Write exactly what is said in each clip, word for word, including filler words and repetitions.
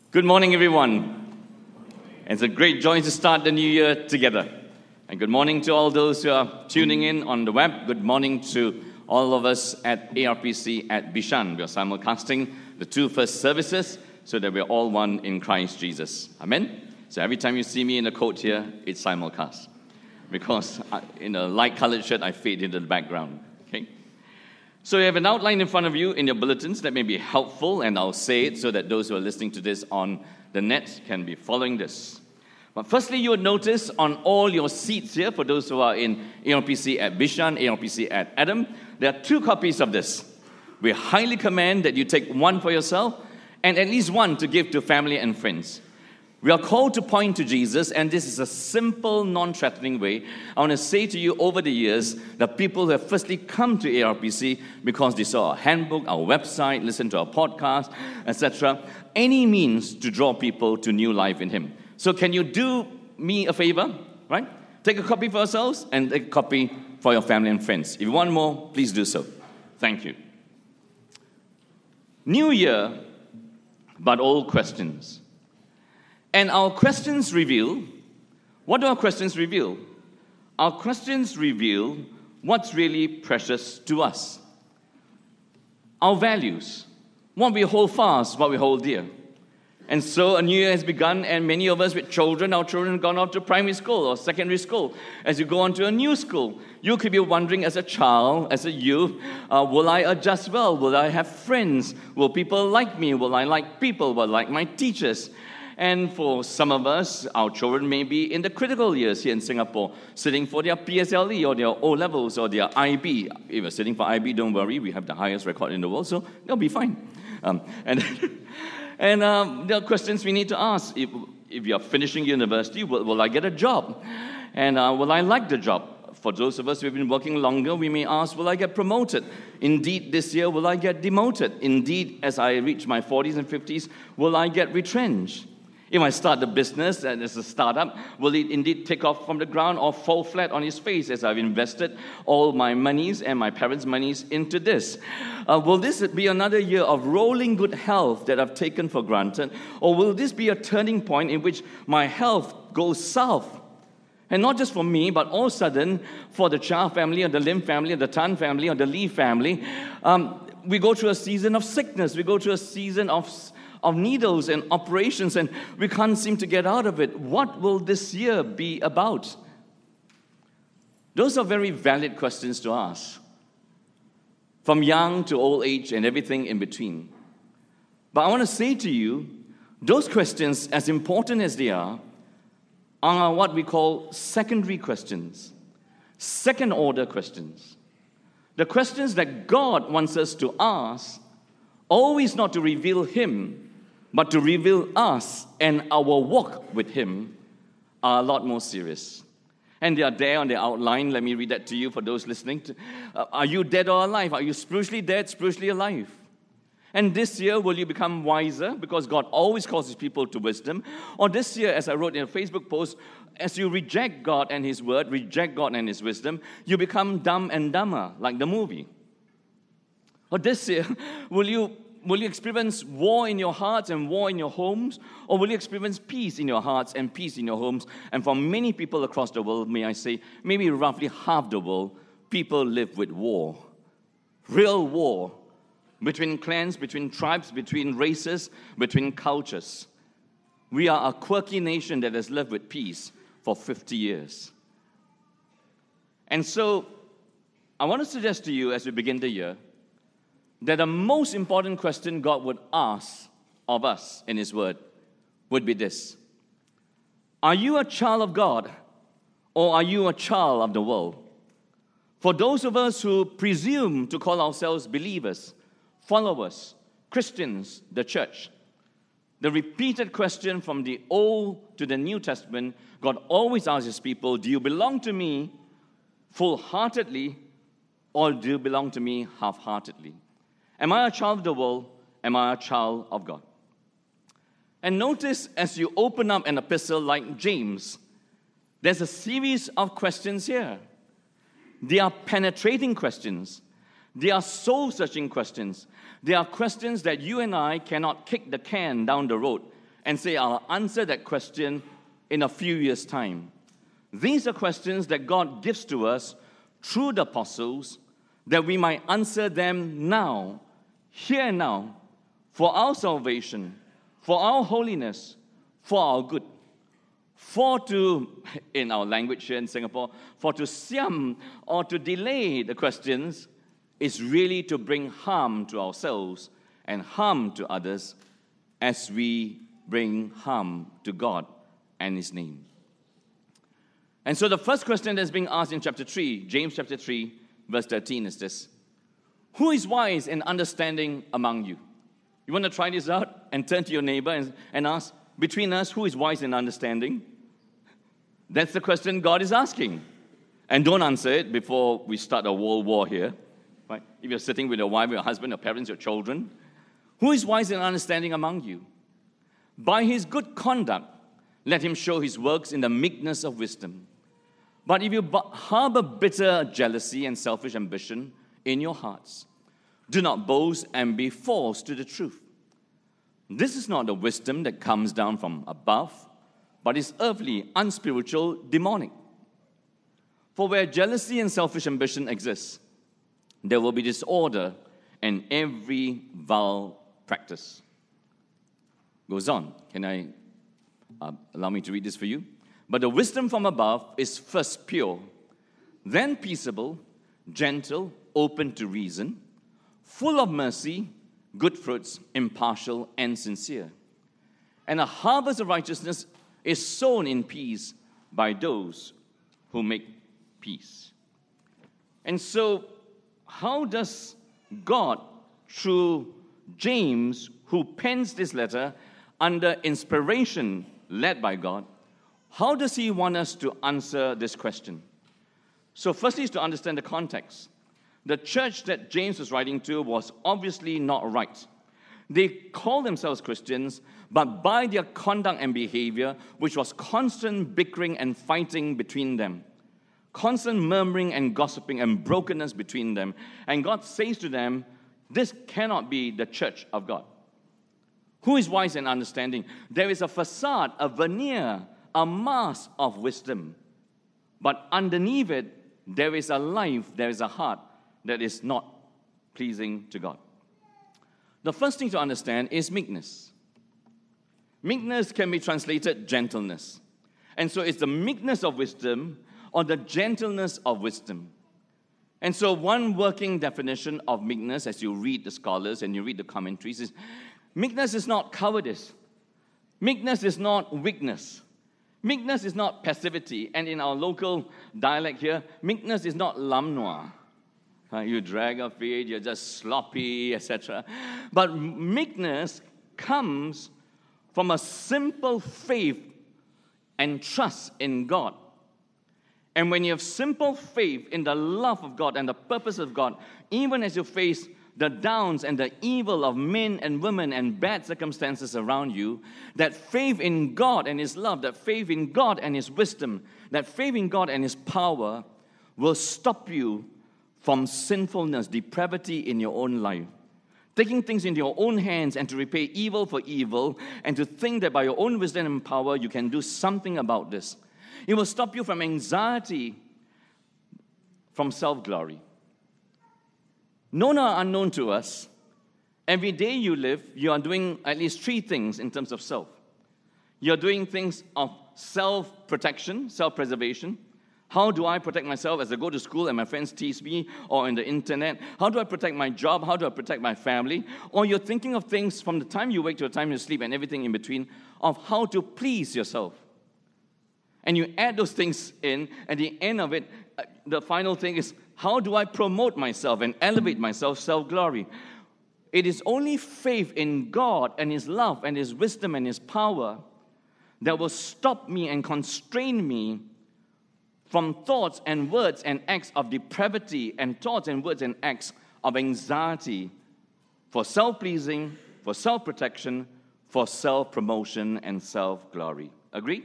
Good morning, everyone. It's a great joy to start the new year together. And good morning to all those who are tuning in on the web. Good morning to all of us at A R P C at Bishan. We are simulcasting the two first services so that we're all one in Christ Jesus. Amen? So every time you see me in a coat here, it's simulcast. Because I, in a light-colored shirt, I fade into the background. Okay? So you have an outline in front of you in your bulletins that may be helpful, and I'll say it so that those who are listening to this on the net can be following this. But firstly, you would notice on all your seats here, for those who are in A R P C at Bishan, A R P C at Adam, there are two copies of this. We highly commend that you take one for yourself and at least one to give to family and friends. We are called to point to Jesus, and this is a simple, non-threatening way. I want to say to you over the years, the people who have firstly come to A R P C because they saw our handbook, our website, listened to our podcast, et cetera, any means to draw people to new life in Him. So can you do me a favor, right? Take a copy for yourselves and take a copy for your family and friends. If you want more, please do so. Thank you. New year, but old questions. And our questions reveal, what do our questions reveal? Our questions reveal what's really precious to us. Our values, what we hold fast, what we hold dear. And so a new year has begun, and many of us with children, our children have gone off to primary school or secondary school. As you go on to a new school, you could be wondering as a child, as a youth, uh, will I adjust well? Will I have friends? Will people like me? Will I like people? Will I like my teachers? And for some of us, our children may be in the critical years here in Singapore, sitting for their P S L E or their O-levels or their I B. If you're sitting for I B, don't worry, we have the highest record in the world, so they'll be fine. Um, and and um, there are questions we need to ask. If, if you're finishing university, will, will I get a job? And uh, will I like the job? For those of us who have been working longer, we may ask, will I get promoted? Indeed, this year, will I get demoted? Indeed, as I reach my forties and fifties, will I get retrenched? If I start the business and it's a startup, will it indeed take off from the ground or fall flat on its face as I've invested all my monies and my parents' monies into this? Uh, will this be another year of rolling good health that I've taken for granted? Or will this be a turning point in which my health goes south? And not just for me, but all of a sudden, for the Chia family, or the Lim family, or the Tan family, or the Lee family, um, we go through a season of sickness. We go through a season of of needles and operations, and we can't seem to get out of it. What will this year be about? Those are very valid questions to ask, from young to old age and everything in between. But I want to say to you, those questions, as important as they are, are what we call secondary questions, second-order questions. The questions that God wants us to ask, always not to reveal Him, but to reveal us and our walk with Him, are a lot more serious. And they are there on the outline. Let me read that to you for those listening. To, uh, are you dead or alive? Are you spiritually dead, spiritually alive? And this year, will you become wiser? Because God always calls His people to wisdom. Or this year, as I wrote in a Facebook post, as you reject God and His word, reject God and His wisdom, you become dumb and dumber, like the movie. Or this year, will you Will you experience war in your hearts and war in your homes? Or will you experience peace in your hearts and peace in your homes? And for many people across the world, may I say, maybe roughly half the world, people live with war. Real war. Between clans, between tribes, between races, between cultures. We are a quirky nation that has lived with peace for fifty years. And so, I want to suggest to you as we begin the year, that the most important question God would ask of us in His Word would be this: are you a child of God, or are you a child of the world? For those of us who presume to call ourselves believers, followers, Christians, the church, the repeated question from the Old to the New Testament, God always asks His people, do you belong to me full-heartedly, or do you belong to me half-heartedly? Am I a child of the world? Am I a child of God? And notice as you open up an epistle like James, there's a series of questions here. They are penetrating questions. They are soul-searching questions. They are questions that you and I cannot kick the can down the road and say, I'll answer that question in a few years' time. These are questions that God gives to us through the apostles, that we might answer them now, here and now, for our salvation, for our holiness, for our good. For to, in our language here in Singapore, for to siam or to delay the questions is really to bring harm to ourselves and harm to others as we bring harm to God and His name. And so the first question that's being asked in chapter three, James chapter three, verse thirteen is this: who is wise and understanding among you? You want to try this out and turn to your neighbor and, and ask, between us, who is wise and understanding? That's the question God is asking. And don't answer it before we start a world war here. Right? If you're sitting with your wife, your husband, your parents, your children, who is wise and understanding among you? By his good conduct, let him show his works in the meekness of wisdom. But if you harbor bitter jealousy and selfish ambition in your hearts, do not boast and be false to the truth. This is not the wisdom that comes down from above, but is earthly, unspiritual, demonic. For where jealousy and selfish ambition exist, there will be disorder and every vile practice. Goes on. Can I uh, allow me to read this for you? But the wisdom from above is first pure, then peaceable, gentle, open to reason, full of mercy, good fruits, impartial, and sincere. And a harvest of righteousness is sown in peace by those who make peace. And so, how does God, through James, who pens this letter under inspiration led by God, how does he want us to answer this question? So firstly is to understand the context. The church that James was writing to was obviously not right. They called themselves Christians, but by their conduct and behavior, which was constant bickering and fighting between them, constant murmuring and gossiping and brokenness between them. And God says to them, this cannot be the church of God. Who is wise and understanding? There is a facade, a veneer, a mask of wisdom. But underneath it, there is a life, there is a heart that is not pleasing to God. The first thing to understand is meekness. Meekness can be translated gentleness. And so it's the meekness of wisdom or the gentleness of wisdom. And so one working definition of meekness, as you read the scholars and you read the commentaries, is meekness is not cowardice. Meekness is not weakness. Meekness is not passivity. And in our local dialect here, meekness is not lam nua. Uh, you drag your feet, you're just sloppy, et cetera. But meekness comes from a simple faith and trust in God. And when you have simple faith in the love of God and the purpose of God, even as you face the downs and the evil of men and women and bad circumstances around you, that faith in God and His love, that faith in God and His wisdom, that faith in God and His power will stop you from sinfulness, depravity in your own life. Taking things into your own hands and to repay evil for evil and to think that by your own wisdom and power you can do something about this. It will stop you from anxiety, from self-glory. Known or unknown to us, every day you live, you are doing at least three things in terms of self. You're doing things of self-protection, self-preservation. How do I protect myself as I go to school and my friends tease me, or on the internet? How do I protect my job? How do I protect my family? Or you're thinking of things from the time you wake to the time you sleep and everything in between of how to please yourself. And you add those things in, at the end of it, the final thing is, how do I promote myself and elevate myself, self-glory? It is only faith in God and His love and His wisdom and His power that will stop me and constrain me from thoughts and words and acts of depravity and thoughts and words and acts of anxiety for self-pleasing, for self-protection, for self-promotion and self-glory. Agree?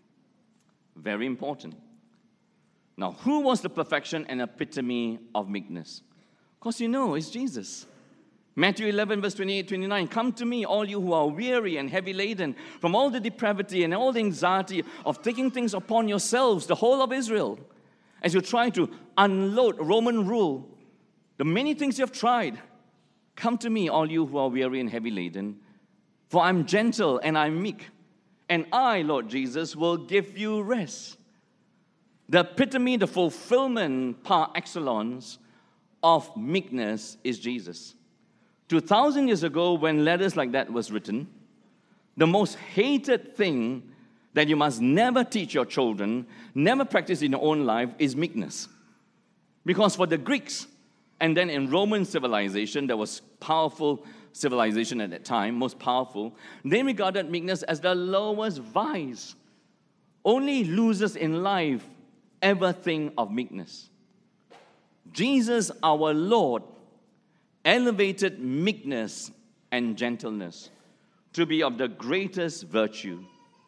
Very important. Now, who was the perfection and epitome of meekness? Of course, you know, it's Jesus. Matthew eleven, verse twenty-eight, twenty-nine, come to me, all you who are weary and heavy laden, from all the depravity and all the anxiety of taking things upon yourselves, the whole of Israel, as you try to unload Roman rule, the many things you have tried. Come to me, all you who are weary and heavy laden, for I'm gentle and I'm meek, and I, Lord Jesus, will give you rest. The epitome, the fulfillment par excellence of meekness is Jesus. Two thousand years ago, when letters like that was written, the most hated thing that you must never teach your children, never practice in your own life, is meekness. Because for the Greeks, and then in Roman civilization, that was powerful civilization at that time, most powerful, they regarded meekness as the lowest vice. Only losers in life ever think of meekness. Jesus, our Lord, elevated meekness and gentleness to be of the greatest virtue.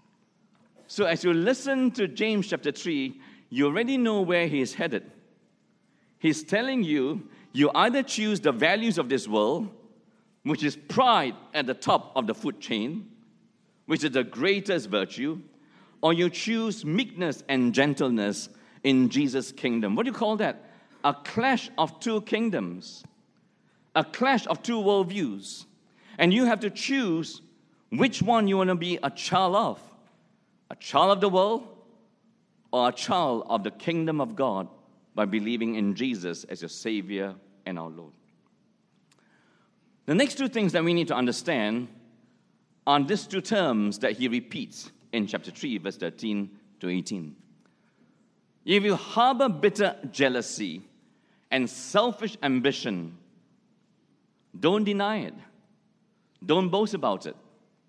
So as you listen to James chapter three, you already know where he is headed. He's telling you, you either choose the values of this world, which is pride at the top of the food chain, which is the greatest virtue, or you choose meekness and gentleness in Jesus' kingdom. What do you call that? A clash of two kingdoms. A clash of two worldviews. And you have to choose which one you want to be a child of. A child of the world or a child of the kingdom of God by believing in Jesus as your Savior and our Lord. The next two things that we need to understand are these two terms that he repeats in chapter three, verse thirteen to eighteen. If you harbor bitter jealousy and selfish ambition, don't deny it. Don't boast about it.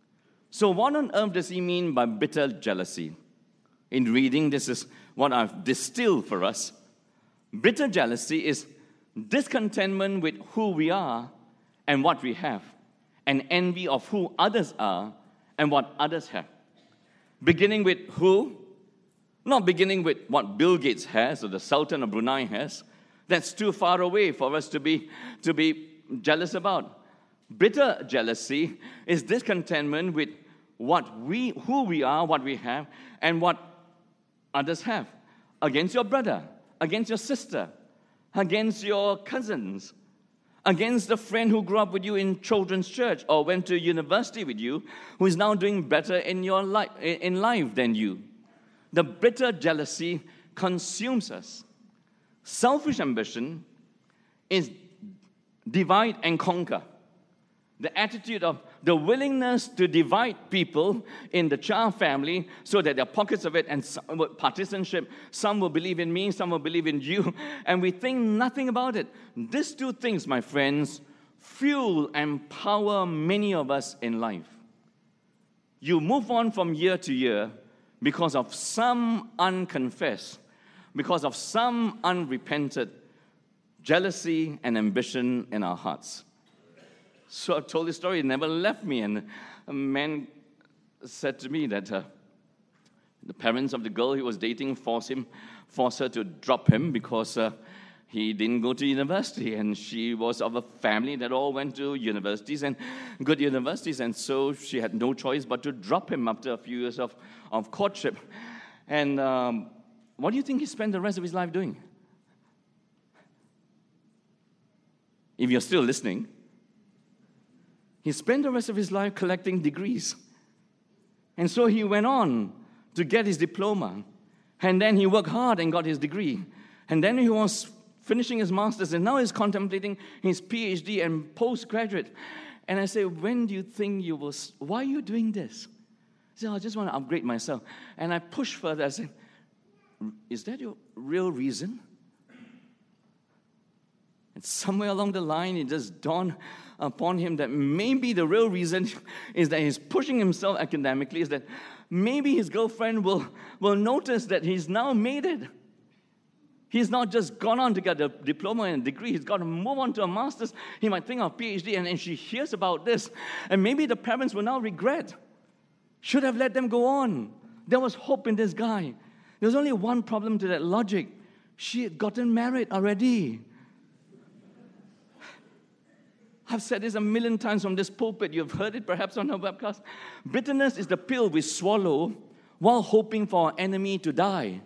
So what on earth does he mean by bitter jealousy? In reading, this is what I've distilled for us. Bitter jealousy is discontentment with who we are and what we have, and envy of who others are and what others have. Beginning with who? Not beginning with what Bill Gates has or the Sultan of Brunei has. That's too far away for us to be, to be jealous about. Bitter jealousy is discontentment with what we, who we are, what we have, and what others have. Against your brother, against your sister, against your cousins, against the friend who grew up with you in children's church or went to university with you, who is now doing better in your life, in life than you. The bitter jealousy consumes us. Selfish ambition is divide and conquer. The attitude of the willingness to divide people in the child family so that there are pockets of it and partisanship. Some will believe in me, some will believe in you, and we think nothing about it. These two things, my friends, fuel and power many of us in life. You move on from year to year because of some unconfessed, because of some unrepented jealousy and ambition in our hearts. So I've told this story, it never left me. And a man said to me that uh, the parents of the girl he was dating forced him, forced her to drop him because uh, he didn't go to university. And she was of a family that all went to universities and good universities. And so she had no choice but to drop him after a few years of, of courtship. And um, what do you think he spent the rest of his life doing? If you're still listening, he spent the rest of his life collecting degrees. And so he went on to get his diploma. And then he worked hard and got his degree. And then he was finishing his master's, and now he's contemplating his P H D and postgraduate. And I say, when do you think you will, why are you doing this? He said, I just want to upgrade myself. And I pushed further. I said, is that your real reason? And somewhere along the line, it just dawned upon him that maybe the real reason is that he's pushing himself academically, is that maybe his girlfriend will, will notice that he's now made it. He's not just gone on to get a diploma and a degree. He's got to move on to a master's. He might think of P H D, and then she hears about this. And maybe the parents will now regret. Should have let them go on. There was hope in this guy. There's only one problem to that logic. She had gotten married already. I've said this a million times from this pulpit. You've heard it perhaps on our webcast. Bitterness is the pill we swallow while hoping for our enemy to die.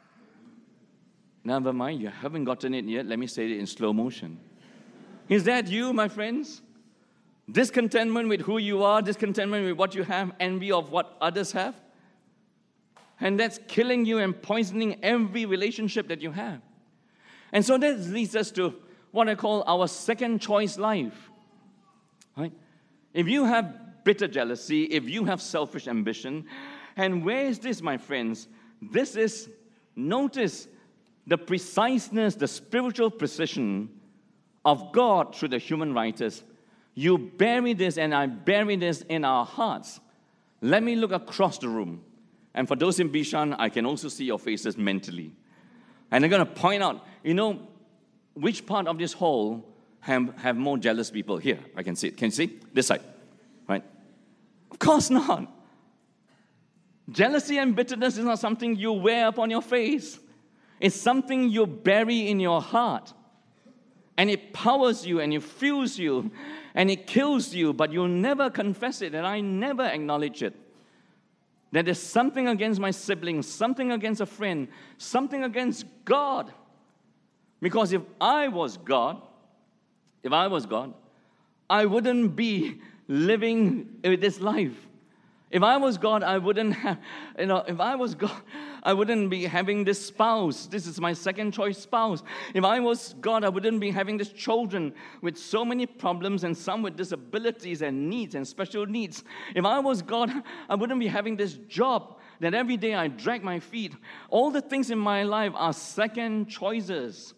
Never mind, you haven't gotten it yet. Let me say it in slow motion. Is that you, my friends? Discontentment with who you are, discontentment with what you have, envy of what others have. And that's killing you and poisoning every relationship that you have. And so that leads us to what I call our second choice life. Right? If you have bitter jealousy, if you have selfish ambition, and where is this, my friends? This is, notice the preciseness, the spiritual precision of God through the human writers. You bury this, and I bury this in our hearts. Let me look across the room. And for those in Bishan, I can also see your faces mentally. And I'm going to point out, you know, which part of this hall have, have more jealous people? Here, I can see it. Can you see? This side, right? Of course not. Jealousy and bitterness is not something you wear upon your face. It's something you bury in your heart. And it powers you and it fuels you and it kills you, but you'll never confess it, and I never acknowledge it. That there's something against my siblings, something against a friend, something against God. Because if I was God, if I was God, I wouldn't be living this life. If I was God, I wouldn't have, you know, if I was God, I wouldn't be having this spouse. This is my second choice spouse. If I was God, I wouldn't be having these children with so many problems and some with disabilities and needs and special needs. If I was God, I wouldn't be having this job that every day I drag my feet. All the things in my life are second choices.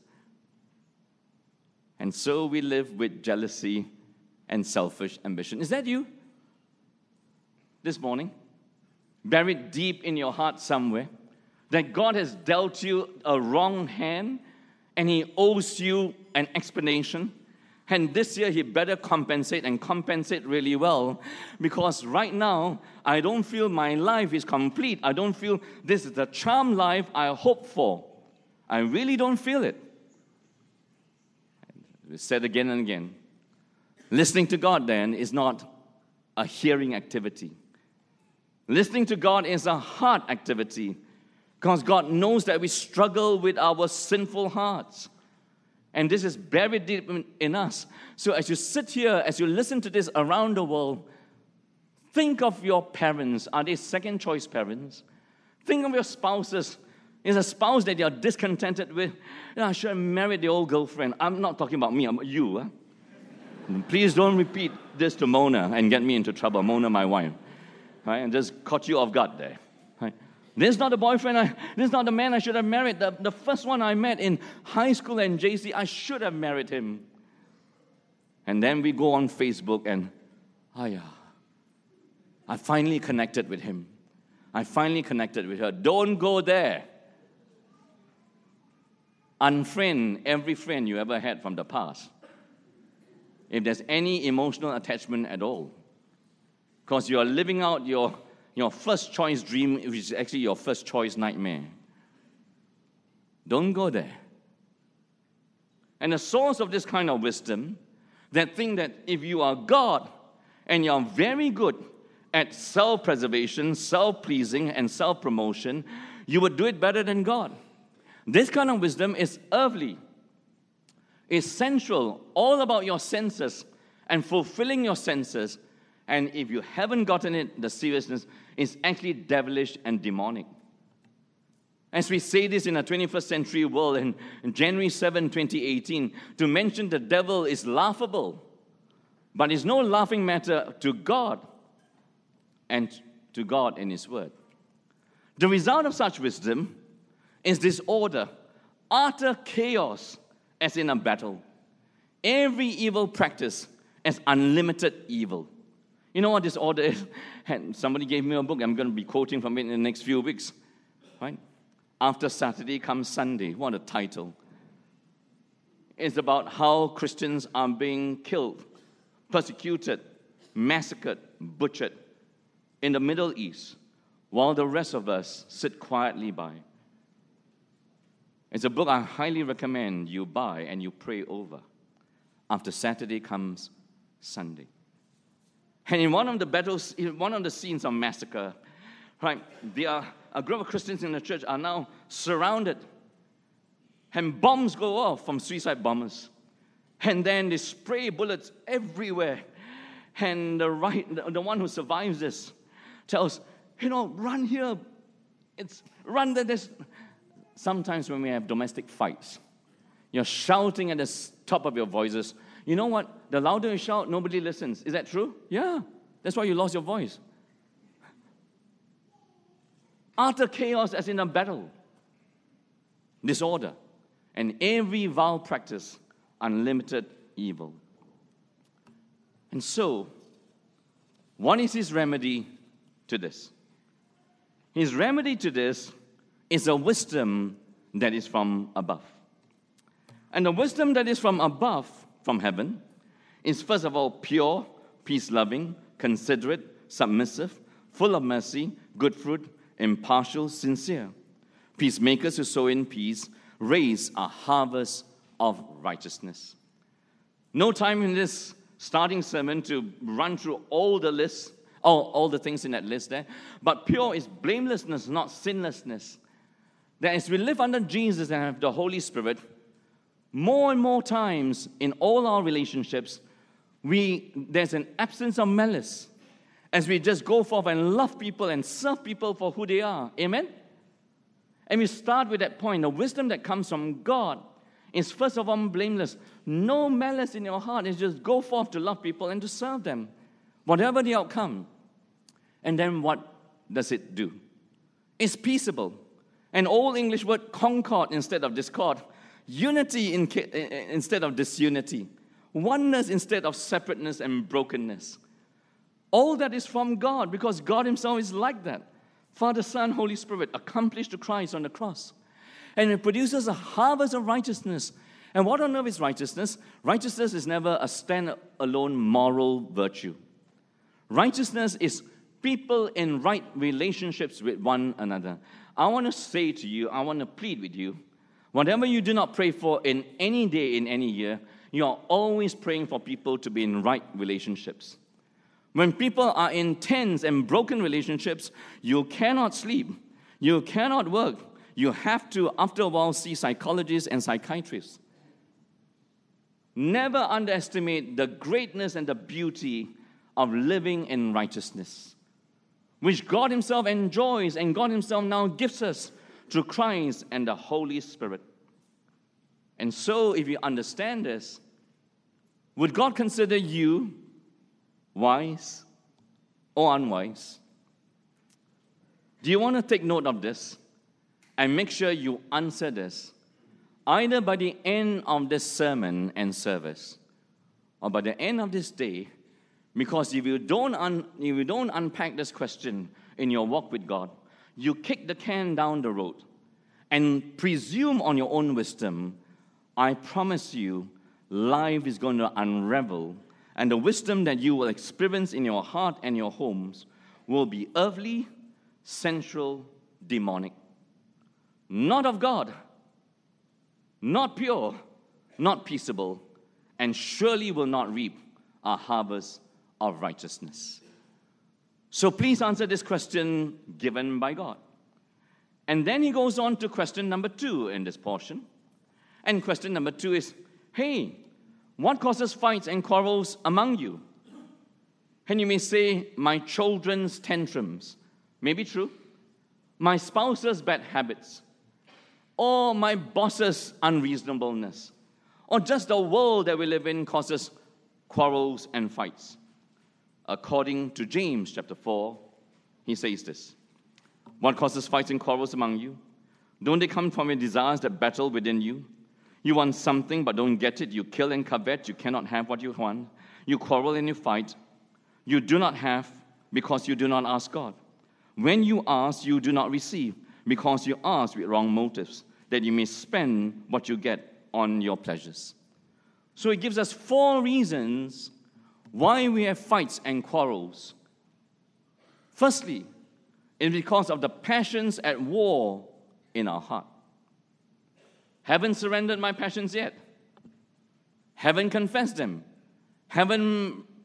And so we live with jealousy and selfish ambition. Is that you? This morning, buried deep in your heart somewhere, that God has dealt you a wrong hand and He owes you an explanation. And this year, He better compensate and compensate really well, because right now, I don't feel my life is complete. I don't feel this is the charmed life I hope for. I really don't feel it. We said again and again, listening to God then is not a hearing activity. Listening to God is a heart activity, because God knows that we struggle with our sinful hearts. And this is buried deep in us. So as you sit here, as you listen to this around the world, think of your parents. Are they second choice parents? Think of your spouses. Is a spouse that you're discontented with? You know, I should have married the old girlfriend. I'm not talking about me, I'm you. Huh? Please don't repeat this to Mona and get me into trouble. Mona, my wife. Right? And just caught you off guard there. Right? This is not the boyfriend, I, this is not the man I should have married. The, the first one I met in high school and J C, I should have married him. And then we go on Facebook and, oh yeah, I finally connected with him. I finally connected with her. Don't go there. Unfriend every friend you ever had from the past, if there's any emotional attachment at all. Because you are living out your, your first choice dream, which is actually your first choice nightmare. Don't go there. And the source of this kind of wisdom, that thing that if you are God and you're very good at self-preservation, self-pleasing, and self-promotion, you would do it better than God. This kind of wisdom is earthly, is sensual, all about your senses and fulfilling your senses. And if you haven't gotten it, the seriousness is actually devilish and demonic. As we say this in a twenty-first century world, in, in January seventh, twenty eighteen, to mention the devil is laughable, but it's no laughing matter to God and to God in His Word. The result of such wisdom is disorder, utter chaos as in a battle. Every evil practice as unlimited evil. You know what disorder is? And somebody gave me a book. I'm going to be quoting from it in the next few weeks. Right? After Saturday comes Sunday. What a title. It's about how Christians are being killed, persecuted, massacred, butchered in the Middle East, while the rest of us sit quietly by. It's a book I highly recommend you buy and you pray over. After Saturday comes Sunday. And in one of the battles, in one of the scenes of massacre, right, there are, a group of Christians in the church are now surrounded. And bombs go off from suicide bombers. And then they spray bullets everywhere. And the, right, the, the one who survives this tells, you know, run here. It's run there. There's... Sometimes when we have domestic fights, you're shouting at the top of your voices. You know what? The louder you shout, nobody listens. Is that true? Yeah. That's why you lost your voice. Utter chaos as in a battle. Disorder. And every vile practice, unlimited evil. And so, what is his remedy to this? His remedy to this is a wisdom that is from above. And the wisdom that is from above, from heaven, is first of all pure, peace-loving, considerate, submissive, full of mercy, good fruit, impartial, sincere. Peacemakers who sow in peace raise a harvest of righteousness. No time in this starting sermon to run through all the lists, all, all the things in that list there, but pure is blamelessness, not sinlessness. That as we live under Jesus and have the Holy Spirit, more and more times in all our relationships, we there's an absence of malice as we just go forth and love people and serve people for who they are. Amen? And we start with that point. The wisdom that comes from God is first of all blameless. No malice in your heart. It's just go forth to love people and to serve them, whatever the outcome. And then what does it do? It's peaceable. An old English word, concord instead of discord. Unity in, instead of disunity. Oneness instead of separateness and brokenness. All that is from God, because God himself is like that. Father, Son, Holy Spirit, accomplished to Christ on the cross. And it produces a harvest of righteousness. And what on earth is righteousness? Righteousness is never a stand-alone moral virtue. Righteousness is people in right relationships with one another. I want to say to you, I want to plead with you, whatever you do not pray for in any day, in any year, you are always praying for people to be in right relationships. When people are in tense and broken relationships, you cannot sleep. You cannot work. You have to, after a while, see psychologists and psychiatrists. Never underestimate the greatness and the beauty of living in righteousness, which God himself enjoys and God himself now gives us through Christ and the Holy Spirit. And so, if you understand this, would God consider you wise or unwise? Do you want to take note of this and make sure you answer this either by the end of this sermon and service or by the end of this day? Because if you don't un- if you don't unpack this question in your walk with God, you kick the can down the road and presume on your own wisdom. I promise you, life is going to unravel, and the wisdom that you will experience in your heart and your homes will be earthly, sensual, demonic. Not of God, not pure, not peaceable, and surely will not reap a harvest of righteousness. So please answer this question given by God. And then he goes on to question number two in this portion. And question number two is, hey, what causes fights and quarrels among you? And you may say, my children's tantrums. May be true. My spouse's bad habits. Or my boss's unreasonableness. Or just the world that we live in causes quarrels and fights. According to James chapter four, he says this. What causes fights and quarrels among you? Don't they come from your desires that battle within you? You want something but don't get it. You kill and covet. You cannot have what you want. You quarrel and you fight. You do not have because you do not ask God. When you ask, you do not receive because you ask with wrong motives, that you may spend what you get on your pleasures. So it gives us four reasons why we have fights and quarrels. Firstly, it's because of the passions at war in our heart. Haven't surrendered my passions yet. Haven't confessed them. Haven't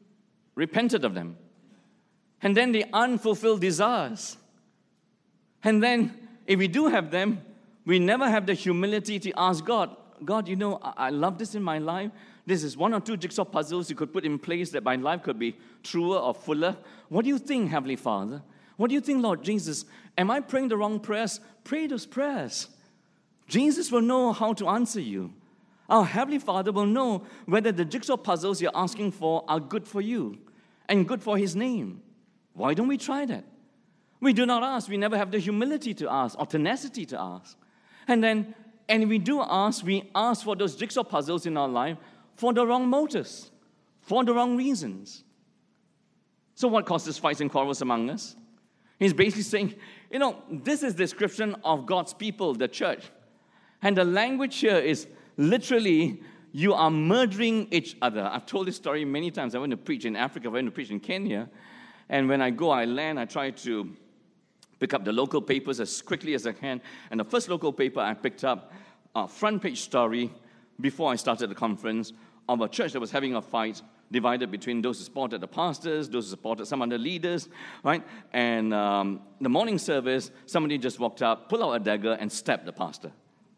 repented of them. And then the unfulfilled desires. And then, if we do have them, we never have the humility to ask God, God, you know, I, I love this in my life. This is one or two jigsaw puzzles you could put in place that my life could be truer or fuller. What do you think, Heavenly Father? What do you think, Lord Jesus? Am I praying the wrong prayers? Pray those prayers. Jesus will know how to answer you. Our Heavenly Father will know whether the jigsaw puzzles you're asking for are good for you and good for His name. Why don't we try that? We do not ask. We never have the humility to ask or tenacity to ask. And then, and if we do ask, we ask for those jigsaw puzzles in our life for the wrong motives, for the wrong reasons. So what causes fights and quarrels among us? He's basically saying, you know, this is the description of God's people, the church. And the language here is literally, you are murdering each other. I've told this story many times. I went to preach in Africa, I went to preach in Kenya. And when I go, I land, I try to pick up the local papers as quickly as I can. And the first local paper I picked up, a front page story, before I started the conference, of a church that was having a fight, divided between those who supported the pastors, those who supported some other leaders, right? And um, the morning service, somebody just walked up, pulled out a dagger, and stabbed the pastor.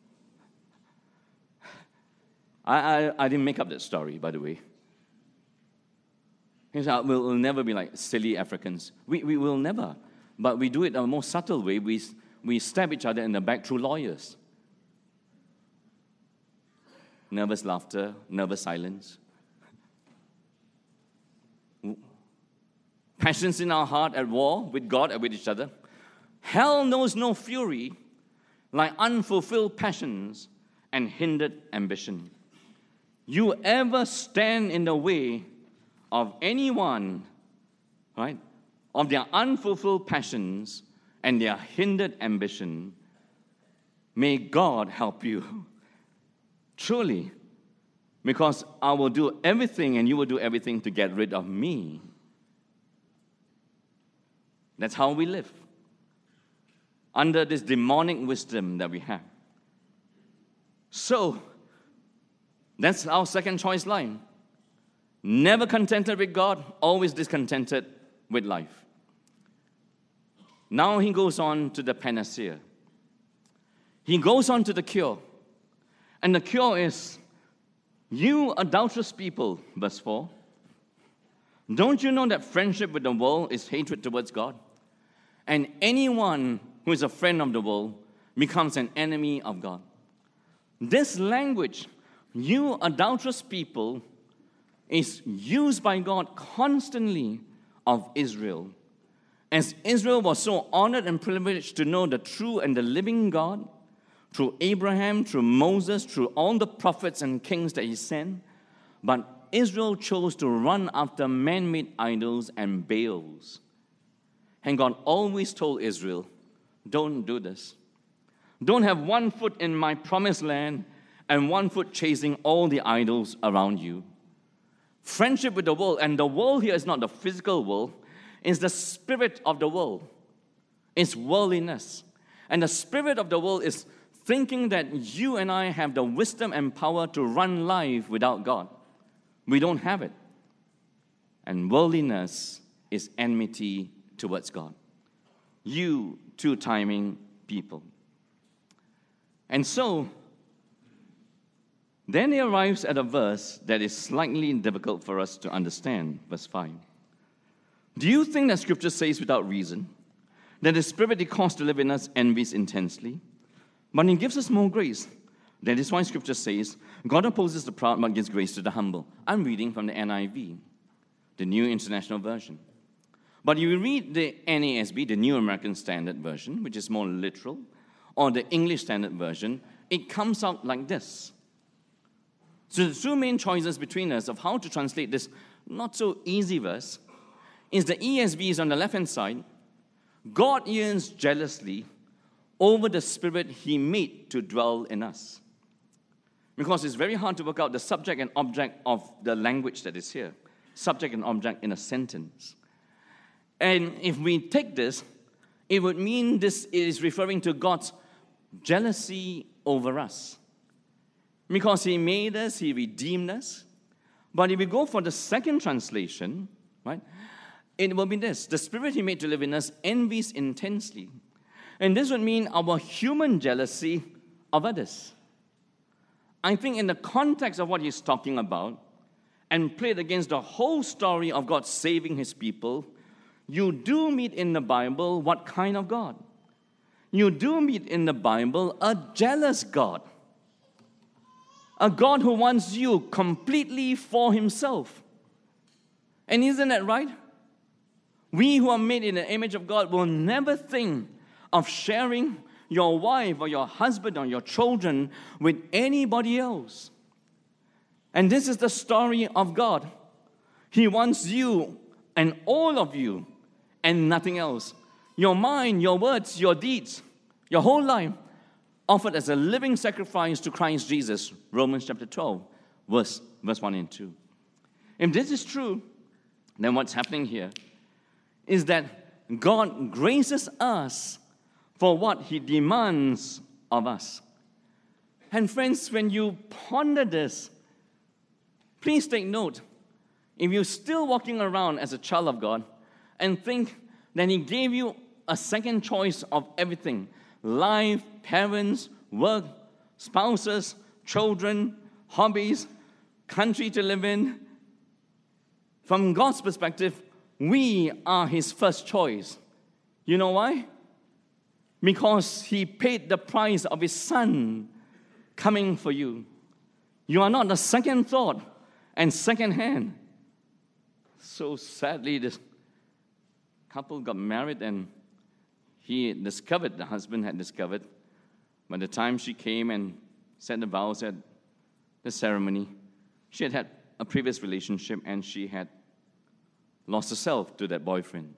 I, I, I didn't make up that story, by the way. We'll, we'll never be like silly Africans. We, we will never. But we do it in a more subtle way. We, we stab each other in the back through lawyers. Nervous laughter, nervous silence. Passions in our heart at war with God and with each other. Hell knows no fury like unfulfilled passions and hindered ambition. You ever stand in the way of anyone, right, of their unfulfilled passions and their hindered ambition, may God help you. Truly, because I will do everything and you will do everything to get rid of me. That's how we live, under this demonic wisdom that we have. So, that's our second choice line. Never contented with God, always discontented with life. Now he goes on to the panacea. He goes on to the cure. And the cure is, you adulterous people, verse four, don't you know that friendship with the world is hatred towards God? And anyone who is a friend of the world becomes an enemy of God. This language, you adulterous people, is used by God constantly of Israel. As Israel was so honored and privileged to know the true and the living God, through Abraham, through Moses, through all the prophets and kings that he sent, but Israel chose to run after man-made idols and Baals. And God always told Israel, don't do this. Don't have one foot in my promised land and one foot chasing all the idols around you. Friendship with the world, and the world here is not the physical world, it's the spirit of the world. It's worldliness. And the spirit of the world is thinking that you and I have the wisdom and power to run life without God. We don't have it. And worldliness is enmity towards God. You two-timing people. And so, then he arrives at a verse that is slightly difficult for us to understand, verse five. Do you think that Scripture says without reason that the Spirit he caused to live in us envies intensely? But he gives us more grace. That is why Scripture says, God opposes the proud but gives grace to the humble. I'm reading from the N I V, the New International Version. But you read the N A S B, the New American Standard Version, which is more literal, or the English Standard Version, it comes out like this. So the two main choices between us of how to translate this not so easy verse is the E S V is on the left-hand side. God yearns jealously over the Spirit he made to dwell in us. Because it's very hard to work out the subject and object of the language that is here. Subject and object in a sentence. And if we take this, it would mean this is referring to God's jealousy over us. Because he made us, he redeemed us. But if we go for the second translation, right? It will be this: the Spirit He made to live in us envies intensely. And this would mean our human jealousy of others. I think in the context of what he's talking about, and played against the whole story of God saving His people, you do meet in the Bible what kind of God? You do meet in the Bible a jealous God. A God who wants you completely for Himself. And isn't that right? We who are made in the image of God will never think of sharing your wife or your husband or your children with anybody else. And this is the story of God. He wants you and all of you and nothing else. Your mind, your words, your deeds, your whole life offered as a living sacrifice to Christ Jesus. Romans chapter twelve, verse, verse one and two. If this is true, then what's happening here is that God graces us for what He demands of us. And friends, when you ponder this, please take note. If you're still walking around as a child of God and think that He gave you a second choice of everything, life, parents, work, spouses, children, hobbies, country to live in, from God's perspective, we are His first choice. You know why? Because He paid the price of His Son coming for you. You are not the second thought and second hand. So sadly, this couple got married and he discovered, the husband had discovered, by the time she came and said the vows at the ceremony, she had had a previous relationship and she had lost herself to that boyfriend.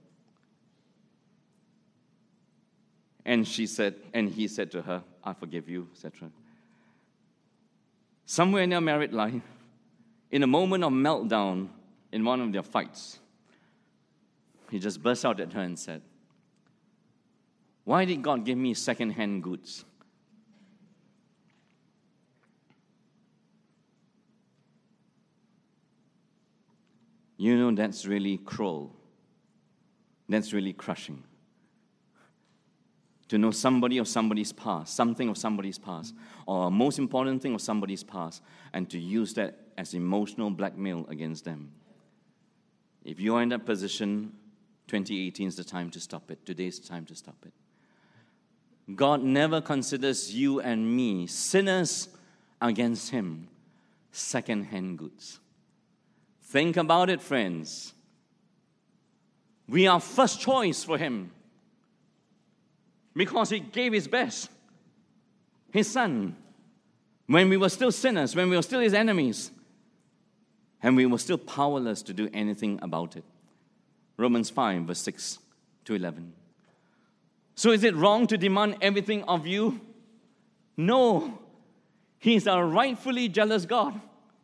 And she said, and he said to her, I forgive you, et cetera. Somewhere in their married life, in a moment of meltdown in one of their fights, he just burst out at her and said, why did God give me second-hand goods? You know, that's really cruel. That's really crushing. To know somebody of somebody's past, something of somebody's past, or a most important thing of somebody's past, and to use that as emotional blackmail against them. If you are in that position, twenty eighteen is the time to stop it. Today is the time to stop it. God never considers you and me, sinners against Him, second-hand goods. Think about it, friends. We are first choice for Him because He gave His best, His Son, when we were still sinners, when we were still His enemies, and we were still powerless to do anything about it. Romans five, verse six to eleven. So is it wrong to demand everything of you? No. He's a rightfully jealous God.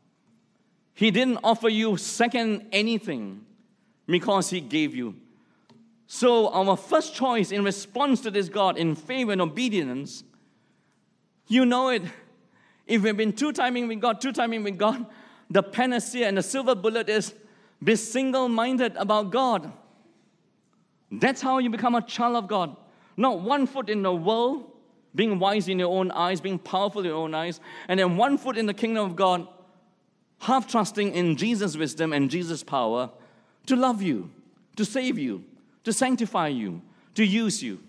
He didn't offer you second anything because He gave you. So our first choice in response to this God, in faith and obedience, you know it. If we've been two-timing with God, two-timing with God, the panacea and the silver bullet is be single-minded about God. That's how you become a child of God. Not one foot in the world, being wise in your own eyes, being powerful in your own eyes, and then one foot in the kingdom of God, half trusting in Jesus' wisdom and Jesus' power to love you, to save you, to sanctify you, to use you.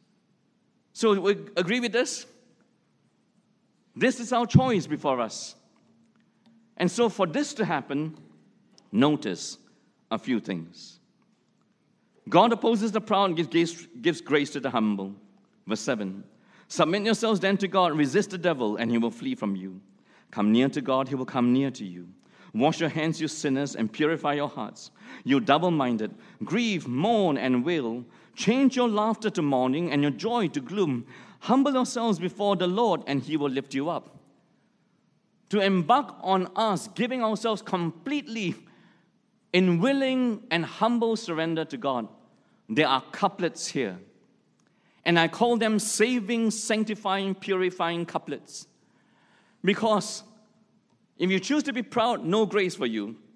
So we agree with this? This is our choice before us. And so for this to happen, notice a few things. God opposes the proud and gives, gives grace to the humble. Verse seven. Submit yourselves then to God, resist the devil, and he will flee from you. Come near to God, he will come near to you. Wash your hands, you sinners, and purify your hearts. You double-minded, grieve, mourn, and wail. Change your laughter to mourning and your joy to gloom. Humble yourselves before the Lord, and he will lift you up. To embark on us, giving ourselves completely in willing and humble surrender to God. There are couplets here. And I call them saving, sanctifying, purifying couplets. Because if you choose to be proud, no grace for you.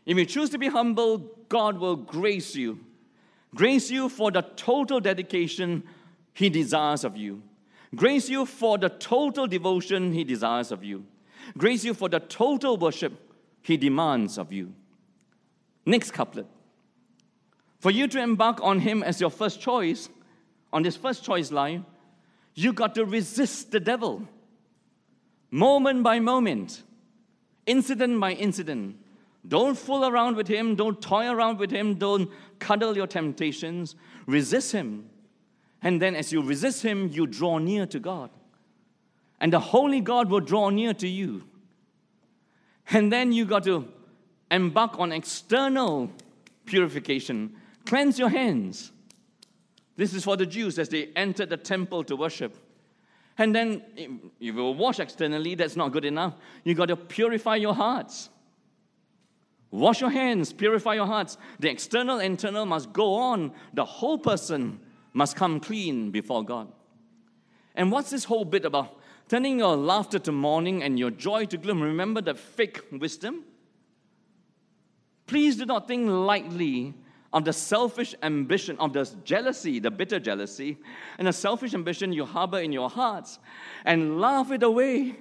If you choose to be humble, God will grace you. Grace you for the total dedication He desires of you. Grace you for the total devotion He desires of you. Grace you for the total worship He demands of you. Next couplet. For you to embark on Him as your first choice, on this first choice line, you got to resist the devil. Moment by moment, incident by incident. Don't fool around with him. Don't toy around with him. Don't cuddle your temptations. Resist him. And then as you resist him, you draw near to God. And the holy God will draw near to you. And then you got to embark on external purification. Cleanse your hands. This is for the Jews as they entered the temple to worship. And then if you will wash externally, that's not good enough. You got to purify your hearts. Wash your hands, purify your hearts. The external and internal must go on. The whole person must come clean before God. And what's this whole bit about? Turning your laughter to mourning and your joy to gloom. Remember the fake wisdom? Please do not think lightly of the selfish ambition, of the jealousy, the bitter jealousy, and the selfish ambition you harbor in your hearts, and laugh it away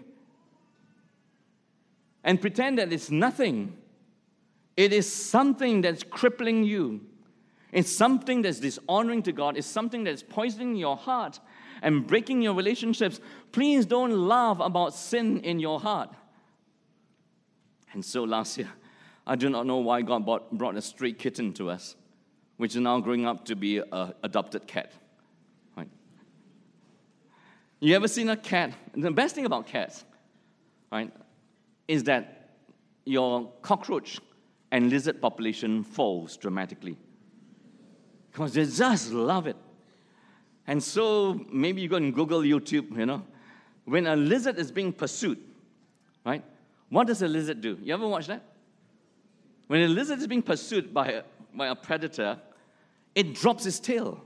and pretend that it's nothing. It is something that's crippling you. It's something that's dishonoring to God. It's something that's poisoning your heart and breaking your relationships. Please don't laugh about sin in your heart. And so last year, I do not know why God brought, brought a stray kitten to us, which is now growing up to be an adopted cat. Right? You ever seen a cat? The best thing about cats, right, is that your cockroach and lizard population falls dramatically because they just love it. And so maybe you go and Google YouTube, you know, when a lizard is being pursued, right, what does a lizard do? You ever watch that? When a lizard is being pursued by a, by a predator, it drops its tail.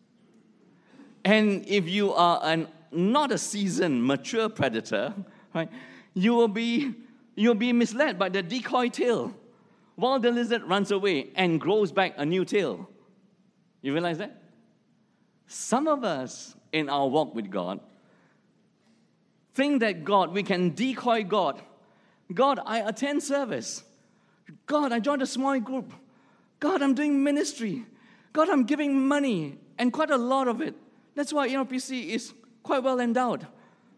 And if you are an, not a seasoned, mature predator, right, you will be you'll be misled by the decoy tail while the lizard runs away and grows back a new tail. You realize that? Some of us in our walk with God think that God, we can decoy God. God, I attend service. God, I joined a small group. God, I'm doing ministry. God, I'm giving money, and quite a lot of it. That's why N R P C is quite well endowed.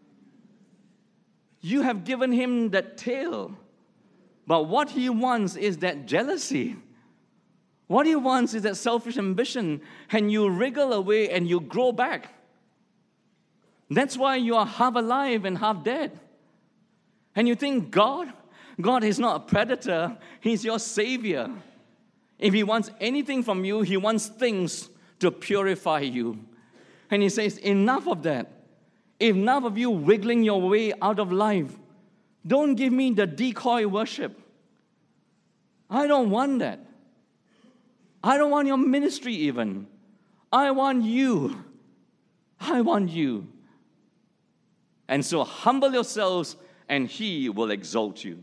You have given him that tail. But what he wants is that jealousy. What he wants is that selfish ambition, and you wriggle away and you grow back. That's why you are half alive and half dead. And you think, God, God is not a predator, He's your Savior. If He wants anything from you, He wants things to purify you. And He says, enough of that. Enough of you wiggling your way out of life. Don't give me the decoy worship. I don't want that. I don't want your ministry even. I want you. I want you. And so humble yourselves and He will exalt you.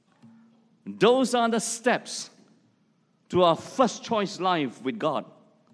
Those are the steps to our first choice life with God.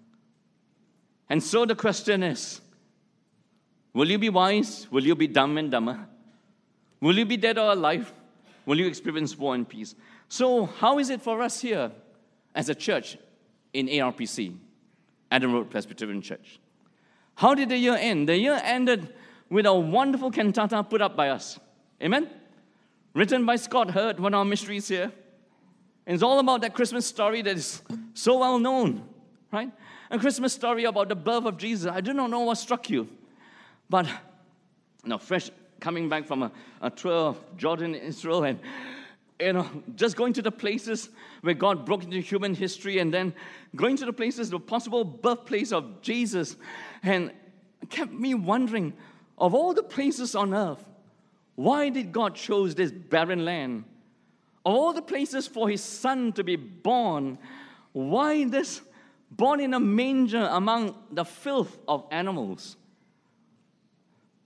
And so the question is, will you be wise? Will you be dumb and dumber? Will you be dead or alive? Will you experience war and peace? So how is it for us here as a church in A R P C, Adam Road Presbyterian Church? How did the year end? The year ended with a wonderful cantata put up by us. Amen? Written by Scott Hurd, one of our missionaries here. And it's all about that Christmas story that is so well known, right? A Christmas story about the birth of Jesus. I do not know what struck you. But, you know, fresh coming back from a, a tour of Jordan and Israel, and, you know, just going to the places where God broke into human history, and then going to the places, the possible birthplace of Jesus, and it kept me wondering, of all the places on earth, why did God choose this barren land? Of all the places for His Son to be born, why this born in a manger among the filth of animals?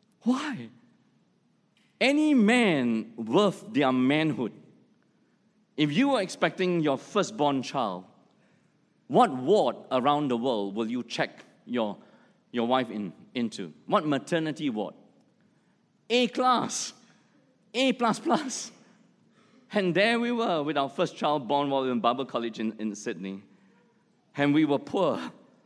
Why? Any man worth their manhood If you were expecting your firstborn child, what ward around the world will you check your, your wife in, into? What maternity ward? A class, A plus plus. And there we were with our first child born while we were in Bible College in, in Sydney. And we were poor.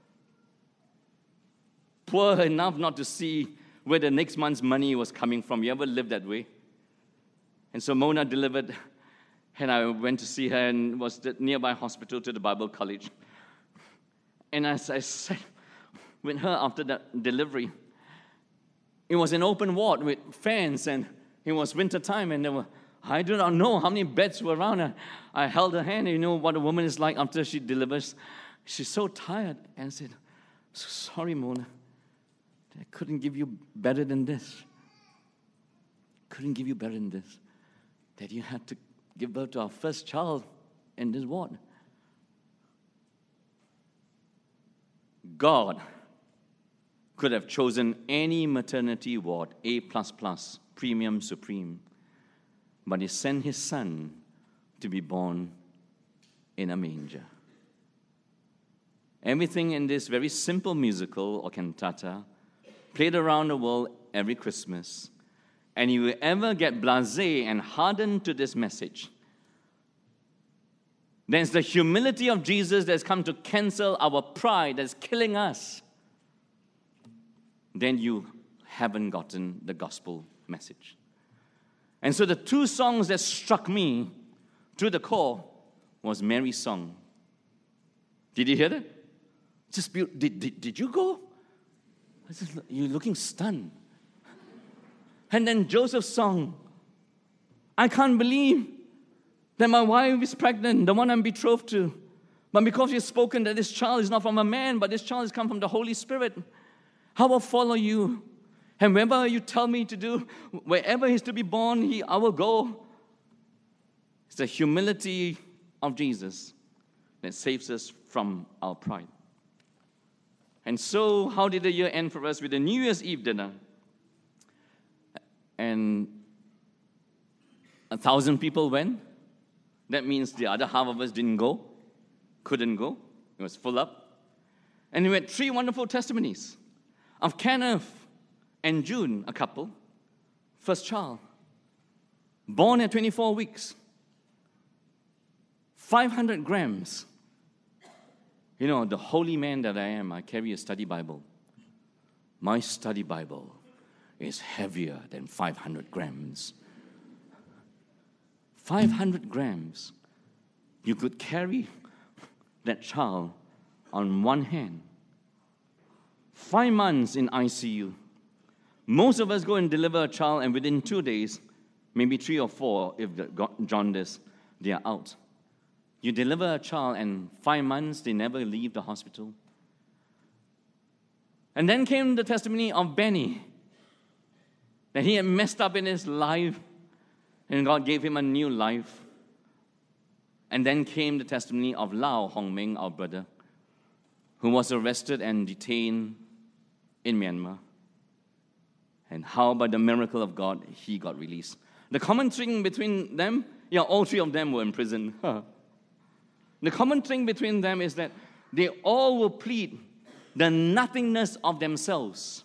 Poor enough not to see where the next month's money was coming from. You ever lived that way? And so Mona delivered, and I went to see her and was the nearby hospital to the Bible College. And as I sat with her after that delivery, it was an open ward with fans, and it was winter time, and there were, I do not know how many beds were around her. I held her hand, and you know what a woman is like after she delivers. She's so tired, and I said, so sorry, Mona. I couldn't give you better than this. Couldn't give you better than this. That you had to give birth to our first child in this ward. God could have chosen any maternity ward, A plus plus, premium supreme, but He sent His Son to be born in a manger. Everything in this very simple musical or cantata played around the world every Christmas, and you will ever get blasé and hardened to this message, then it's the humility of Jesus that's come to cancel our pride that's killing us. Then you haven't gotten the gospel message. And so the two songs that struck me to the core was Mary's song. Did you hear that? Just be, did, did, did you go? I said, you're looking stunned. And then Joseph's song. I can't believe that my wife is pregnant, the one I'm betrothed to. But because you've spoken that this child is not from a man, but this child has come from the Holy Spirit, I will follow you. And wherever you tell me to do, wherever he's to be born, he, I will go. It's the humility of Jesus that saves us from our pride. And so, how did the year end for us? With the New Year's Eve dinner. And a thousand people went. That means the other half of us didn't go, couldn't go. It was full up. And we had three wonderful testimonies of Kenneth and June, a couple, first child, born at twenty-four weeks, five hundred grams. You know, the holy man that I am, I carry a study Bible. My study Bible is heavier than five hundred grams. five hundred grams. You could carry that child on one hand. Five months in I C U. Most of us go and deliver a child, and within two days, maybe three or four, if the jaundice, they are out. You deliver a child, and five months, they never leave the hospital. And then came the testimony of Benny, that he had messed up in his life, and God gave him a new life. And then came the testimony of Lau Hongming, our brother, who was arrested and detained in Myanmar. And how, by the miracle of God, he got released. The common thing between them, yeah, all three of them were in prison. Huh. The common thing between them is that they all will plead the nothingness of themselves.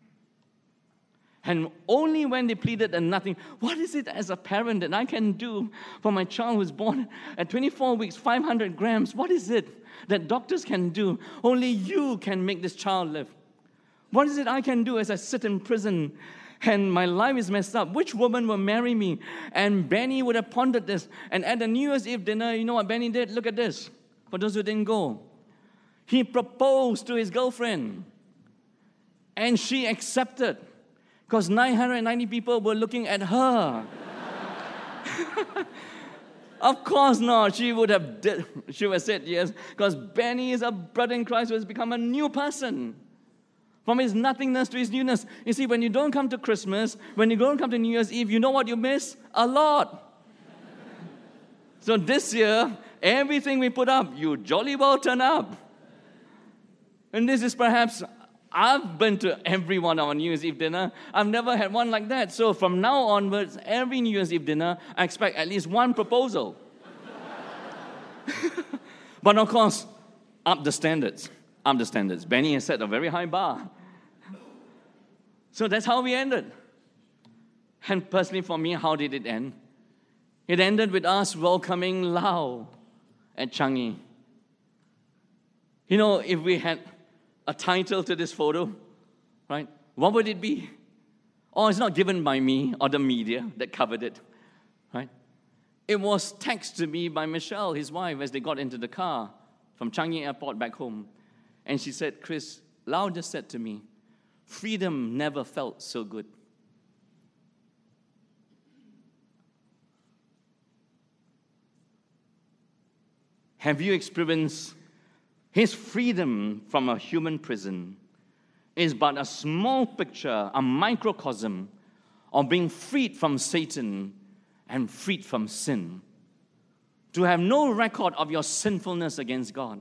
And only when they pleaded the nothing, what is it as a parent that I can do for my child who's born at twenty-four weeks, five hundred grams? What is it that doctors can do? Only you can make this child live. What is it I can do as I sit in prison and my life is messed up? Which woman will marry me? And Benny would have pondered this. And at the New Year's Eve dinner, you know what Benny did? Look at this. For those who didn't go. He proposed to his girlfriend. And she accepted. Because nine hundred ninety people were looking at her. Of course not. She would have did, she would have said yes. Because Benny is a brother in Christ who has become a new person. From his nothingness to his newness. You see, when you don't come to Christmas, when you don't come to New Year's Eve, you know what you miss? A lot. So this year, everything we put up, you jolly well turn up. And this is perhaps, I've been to every one of our New Year's Eve dinner. I've never had one like that. So from now onwards, every New Year's Eve dinner, I expect at least one proposal. But of course, up the standards. Up the standards. Benny has set a very high bar. So that's how we ended. And personally for me, how did it end? It ended with us welcoming Lau at Changi. You know, if we had a title to this photo, right, what would it be? Oh, it's not given by me or the media that covered it, right? It was texted to me by Michelle, his wife, as they got into the car from Changi Airport back home. And she said, Chris, Lau just said to me, freedom never felt so good. Have you experienced his freedom from a human prison is but a small picture, a microcosm of being freed from Satan and freed from sin. To have no record of your sinfulness against God.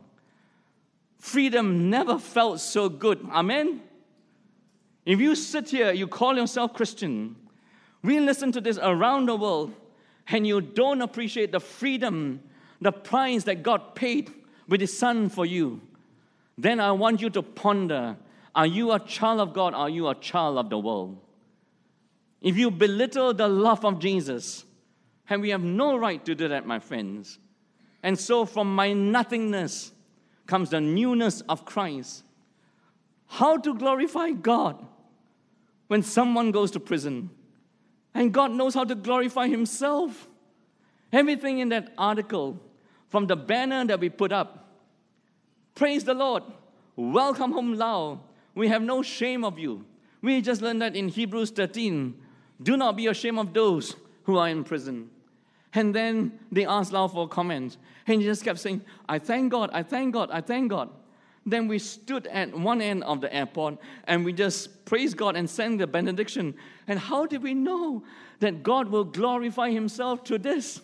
Freedom never felt so good. Amen? If you sit here, you call yourself Christian, we listen to this around the world, and you don't appreciate the freedom, the price that God paid with His Son for you, then I want you to ponder, are you a child of God or are you a child of the world? If you belittle the love of Jesus, and we have no right to do that, my friends. And so from my nothingness comes the newness of Christ. How to glorify God when someone goes to prison? And God knows how to glorify Himself. Everything in that article, from the banner that we put up, praise the Lord, welcome home Lau, we have no shame of you. We just learned that in Hebrews thirteen, do not be ashamed of those who are in prison. And then they asked Lau for a comment, and he just kept saying, I thank God, I thank God, I thank God. Then we stood at one end of the airport, and we just praised God and sang the benediction. And how did we know that God will glorify Himself through this?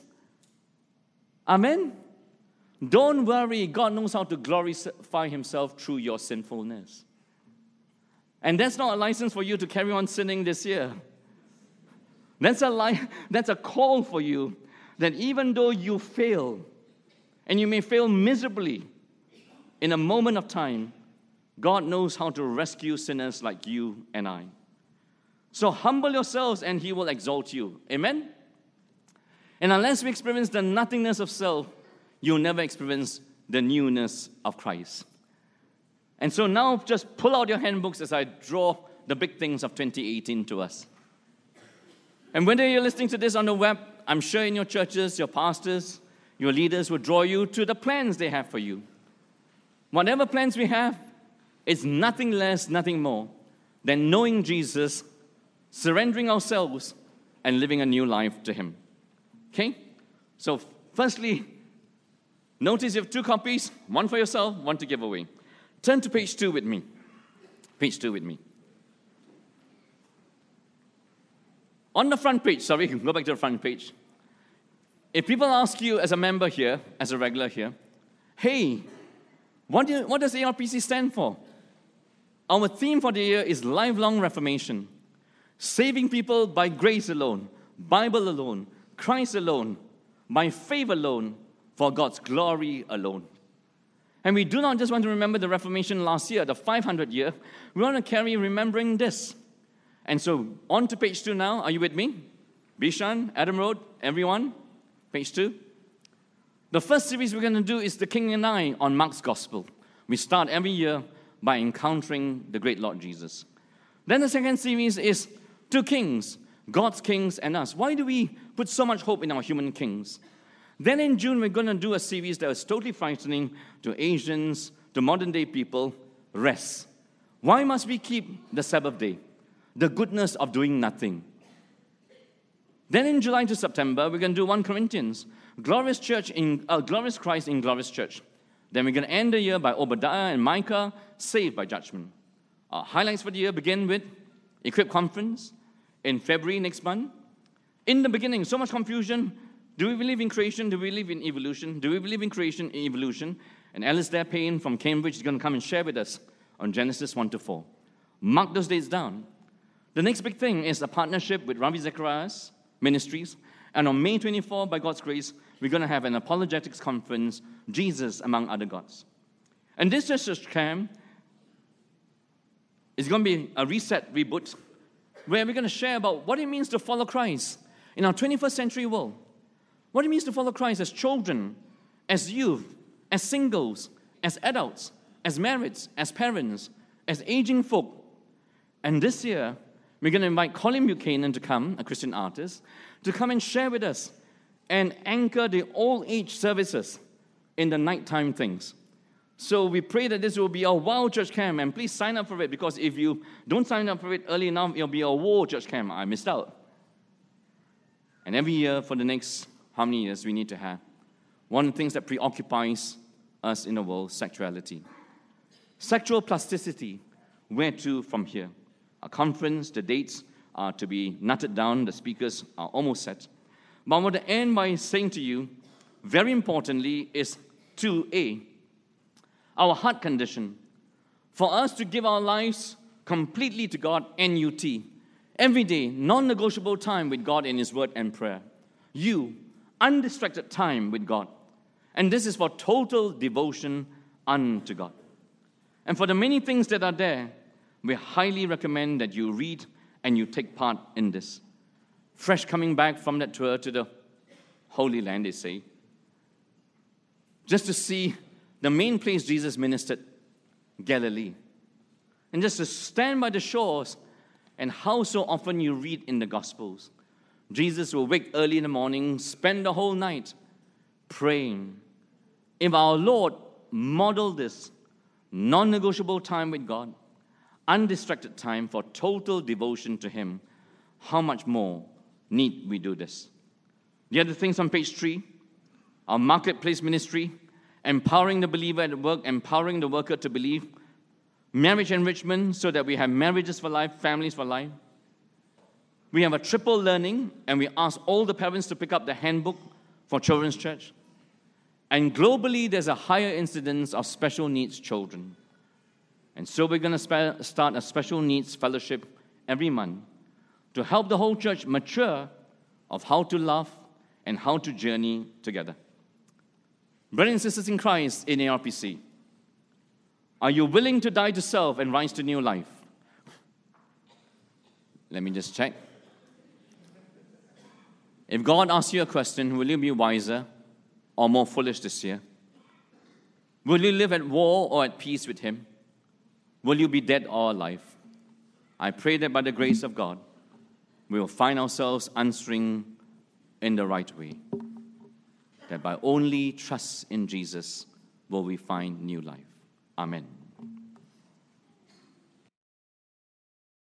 Amen? Don't worry, God knows how to glorify Himself through your sinfulness. And that's not a license for you to carry on sinning this year. That's a li- that's a call for you that even though you fail, and you may fail miserably in a moment of time, God knows how to rescue sinners like you and I. So humble yourselves and He will exalt you. Amen? And unless we experience the nothingness of self, you'll never experience the newness of Christ. And so now just pull out your handbooks as I draw the big things of twenty eighteen to us. And whether you're listening to this on the web, I'm sure in your churches, your pastors, your leaders will draw you to the plans they have for you. Whatever plans we have, it's nothing less, nothing more than knowing Jesus, surrendering ourselves, and living a new life to Him. Okay? So firstly, notice you have two copies, one for yourself, one to give away. Turn to page two with me. Page two with me. On the front page, sorry, go back to the front page. If people ask you as a member here, as a regular here, hey, what, do you, what does A R P C stand for? Our theme for the year is lifelong reformation. Saving people by grace alone, Bible alone, Christ alone, by faith alone, for God's glory alone. And we do not just want to remember the Reformation last year, the five hundredth year. We want to carry remembering this. And so, on to page two now. Are you with me? Bishan, Adam Road, everyone? Page two. The first series we're going to do is The King and I on Mark's Gospel. We start every year by encountering the great Lord Jesus. Then the second series is Two Kings, God's Kings and Us. Why do we put so much hope in our human kings? Then in June, we're going to do a series that is totally frightening to Asians, to modern-day people, rest. Why must we keep the Sabbath day? The goodness of doing nothing. Then in July to September, we're going to do First Corinthians, glorious church in uh, glorious Christ in glorious church. Then we're going to end the year by Obadiah and Micah, saved by judgment. Our highlights for the year begin with Equip Conference in February next month. In the beginning, so much confusion. Do we believe in creation? Do we believe in evolution? Do we believe in creation and evolution? And Alistair Payne from Cambridge is going to come and share with us on Genesis one to four. Mark those dates down. The next big thing is a partnership with Ravi Zacharias Ministries. And on May twenty-fourth, by God's grace, we're going to have an apologetics conference, Jesus among other gods. And this church camp is going to be a reset, reboot, where we're going to share about what it means to follow Christ in our twenty-first century world. What it means to follow Christ as children, as youth, as singles, as adults, as marrieds, as parents, as aging folk. And this year, we're going to invite Colin Buchanan to come, a Christian artist, to come and share with us and anchor the old age services in the nighttime things. So we pray that this will be a wow church camp, and please sign up for it, because if you don't sign up for it early enough, it'll be a war church camp. I missed out. And every year for the next how many years we need to have one of the things that preoccupies us in the world, sexuality. Sexual plasticity, where to from here? A conference, the dates are to be knotted down, the speakers are almost set. But I want to end by saying to you, very importantly, is two A, our heart condition. For us to give our lives completely to God, N U T. Every day, non-negotiable time with God in His Word and prayer. You, undistracted time with God. And this is for total devotion unto God. And for the many things that are there, we highly recommend that you read and you take part in this. Fresh coming back from that tour to the Holy Land, they say. Just to see the main place Jesus ministered, Galilee. And just to stand by the shores, and how so often you read in the Gospels. Jesus will wake early in the morning, spend the whole night praying. If our Lord modeled this non-negotiable time with God, undistracted time for total devotion to Him, how much more need we do this? The other things on page three, our marketplace ministry, empowering the believer at work, empowering the worker to believe, marriage enrichment so that we have marriages for life, families for life. We have a triple learning, and we ask all the parents to pick up the handbook for children's church. And globally, there's a higher incidence of special needs children. And so we're going to spe- start a special needs fellowship every month to help the whole church mature of how to love and how to journey together. Brothers and sisters in Christ in A R P C, are you willing to die to self and rise to new life? Let me just check. If God asks you a question, will you be wiser or more foolish this year? Will you live at war or at peace with Him? Will you be dead or alive? I pray that by the grace of God, we will find ourselves answering in the right way. That by only trust in Jesus will we find new life. Amen.